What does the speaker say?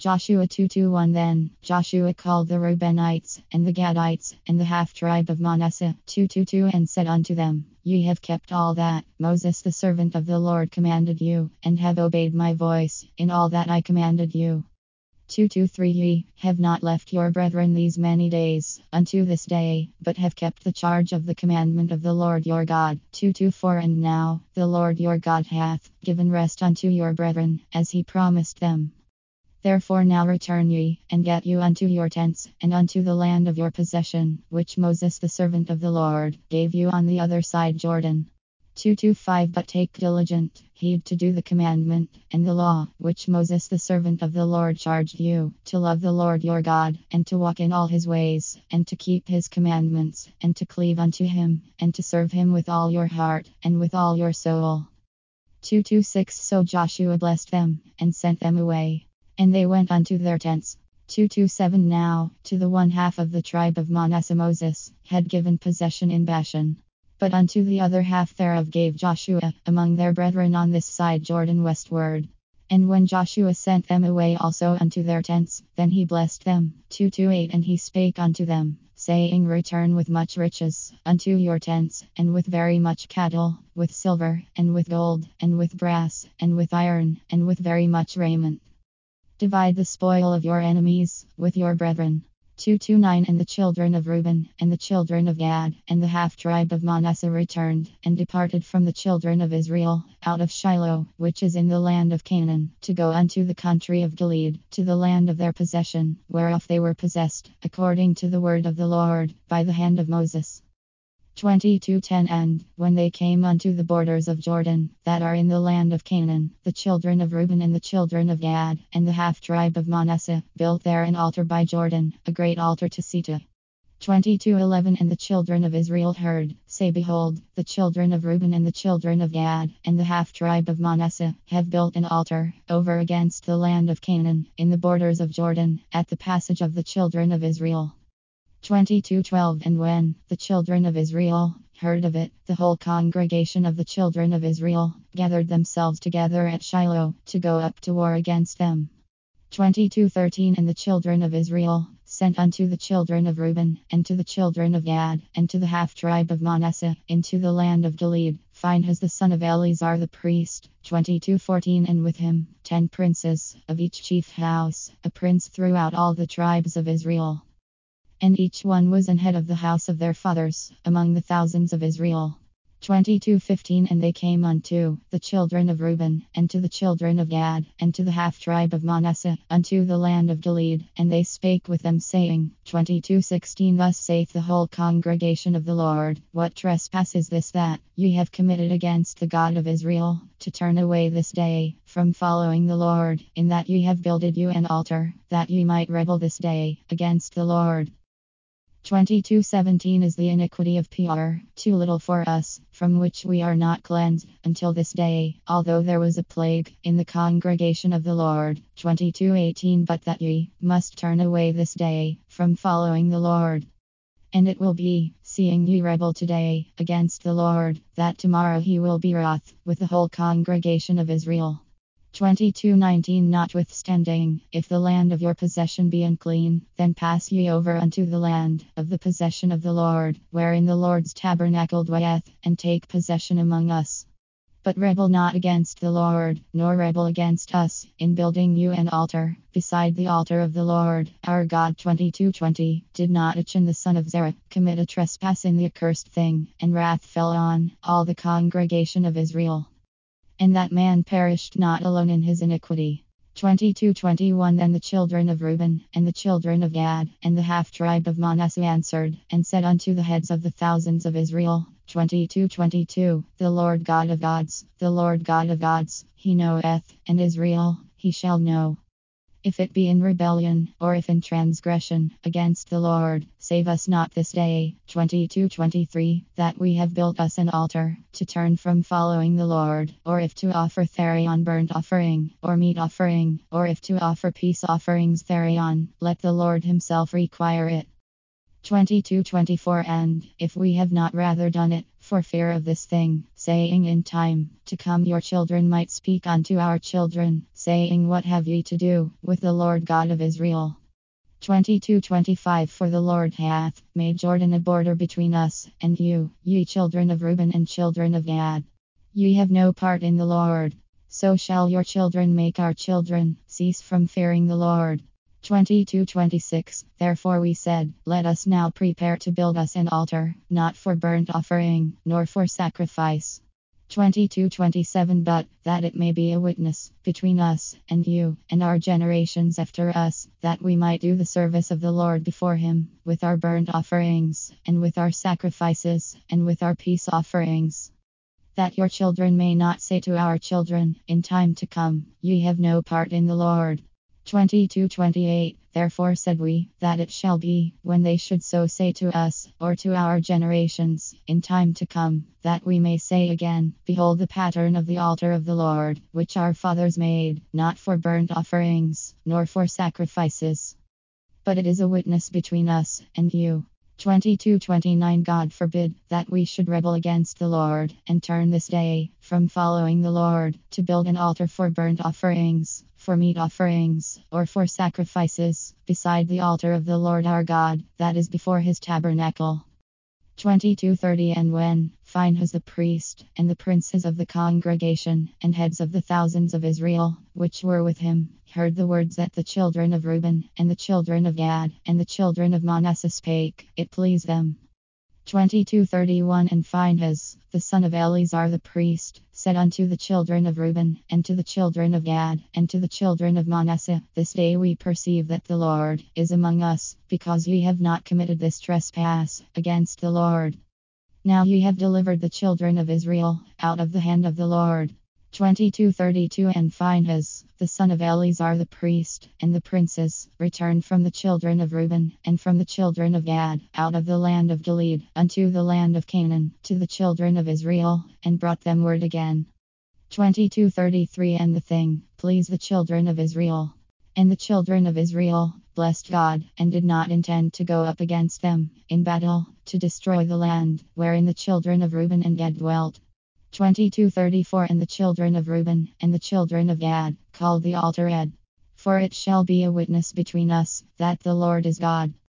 Joshua 2:1. Then Joshua called the Reubenites, and the Gadites, and the half tribe of Manasseh, 2:2, and said unto them, Ye have kept all that Moses the servant of the Lord commanded you, and have obeyed my voice in all that I commanded you. 2:3. Ye have not left your brethren these many days unto this day, but have kept the charge of the commandment of the Lord your God. 2:4. And now the Lord your God hath given rest unto your brethren, as he promised them. Therefore now return ye, and get you unto your tents, and unto the land of your possession, which Moses the servant of the Lord gave you on the other side Jordan. 2:5. But take diligent heed to do the commandment and the law which Moses the servant of the Lord charged you, to love the Lord your God, and to walk in all his ways, and to keep his commandments, and to cleave unto him, and to serve him with all your heart, and with all your soul. 2:6. So Joshua blessed them, and sent them away, and they went unto their tents. 2:7. Now to the one half of the tribe of Manasseh Moses had given possession in Bashan. But unto the other half thereof gave Joshua among their brethren on this side Jordan westward. And when Joshua sent them away also unto their tents, then he blessed them. 2:8. And he spake unto them, saying, Return with much riches unto your tents, and with very much cattle, with silver, and with gold, and with brass, and with iron, and with very much raiment. Divide the spoil of your enemies with your brethren. 2:9. And the children of Reuben, and the children of Gad, and the half tribe of Manasseh returned, and departed from the children of Israel, out of Shiloh, which is in the land of Canaan, to go unto the country of Gilead, to the land of their possession, whereof they were possessed, according to the word of the Lord, by the hand of Moses. 22:10. And when they came unto the borders of Jordan, that are in the land of Canaan, the children of Reuben and the children of Gad, and the half tribe of Manasseh, built there an altar by Jordan, a great altar to Sita. 22:11. And the children of Israel heard, say, Behold, the children of Reuben and the children of Gad, and the half tribe of Manasseh, have built an altar over against the land of Canaan, in the borders of Jordan, at the passage of the children of Israel. 22:12. And when the children of Israel heard of it, the whole congregation of the children of Israel gathered themselves together at Shiloh, to go up to war against them. 22:13. And the children of Israel sent unto the children of Reuben, and to the children of Gad, and to the half tribe of Manasseh, into the land of Gilead, Phinehas the son of Eleazar the priest. 22:14. And with him 10 princes, of each chief house, a prince throughout all the tribes of Israel. And each one was an head of the house of their fathers, among the thousands of Israel. 22:15. And they came unto the children of Reuben, and to the children of Gad, and to the half tribe of Manasseh, unto the land of Gilead, and they spake with them, saying, 22:16. Thus saith the whole congregation of the Lord, What trespass is this that ye have committed against the God of Israel, to turn away this day from following the Lord, in that ye have builded you an altar, that ye might rebel this day against the Lord? 22:17. Is the iniquity of Peor too little for us, from which we are not cleansed until this day, although there was a plague in the congregation of the Lord? 22:18. But that ye must turn away this day from following the Lord. And it will be, seeing ye rebel today against the Lord, that tomorrow he will be wroth with the whole congregation of Israel. 22:19. Notwithstanding, if the land of your possession be unclean, then pass ye over unto the land of the possession of the Lord, wherein the Lord's tabernacle dwelleth, and take possession among us. But rebel not against the Lord, nor rebel against us, in building you an altar, beside the altar of the Lord, our God. 22:20. Did not Achan the son of Zerah commit a trespass in the accursed thing, and wrath fell on all the congregation of Israel? And that man perished not alone in his iniquity. 22:21. Then the children of Reuben, and the children of Gad, and the half tribe of Manasseh answered, and said unto the heads of the thousands of Israel, 22:22. The Lord God of gods, the Lord God of gods, he knoweth, and Israel, he shall know. If it be in rebellion, or if in transgression against the Lord, save us not this day. 22:23. That we have built us an altar, to turn from following the Lord, or if to offer thereon burnt offering, or meat offering, or if to offer peace offerings thereon, let the Lord himself require it. 22:24. And if we have not rather done it, for fear of this thing, saying, in time to come your children might speak unto our children, saying, what have ye to do with the Lord God of Israel? 22:25 For the Lord hath made Jordan a border between us and you, ye children of Reuben and children of Gad. Ye have no part in the Lord. So shall your children make our children cease from fearing the Lord. 22:26 Therefore we said, let us now prepare to build us an altar, not for burnt offering, nor for sacrifice. 22:27 But that it may be a witness between us and you and our generations after us, that we might do the service of the Lord before him, with our burnt offerings, and with our sacrifices, and with our peace offerings. That your children may not say to our children, in time to come, ye have no part in the Lord. 22:28 Therefore said we, that it shall be, when they should so say to us, or to our generations, in time to come, that we may say again, behold the pattern of the altar of the Lord, which our fathers made, not for burnt offerings, nor for sacrifices. But it is a witness between us and you. 22:29 God forbid that we should rebel against the Lord, and turn this day from following the Lord, to build an altar for burnt offerings, for meat offerings, or for sacrifices, beside the altar of the Lord our God, that is before his tabernacle. 22:30 And when Phinehas the priest, and the princes of the congregation, and heads of the thousands of Israel, which were with him, heard the words that the children of Reuben, and the children of Gad, and the children of Manasseh spake, it pleased them. 22:31 And Phinehas, the son of Eleazar the priest, said unto the children of Reuben, and to the children of Gad, and to the children of Manasseh, this day we perceive that the Lord is among us, because ye have not committed this trespass against the Lord. Now ye have delivered the children of Israel out of the hand of the Lord. 22:32 And Phinehas, the son of Eleazar the priest, and the princes, returned from the children of Reuben, and from the children of Gad, out of the land of Gilead, unto the land of Canaan, to the children of Israel, and brought them word again. 22:33 And the thing pleased the children of Israel. And the children of Israel blessed God, and did not intend to go up against them in battle, to destroy the land wherein the children of Reuben and Gad dwelt. 22:34 And the children of Reuben, and the children of Gad, called the altar Ed. For it shall be a witness between us, that the Lord is God.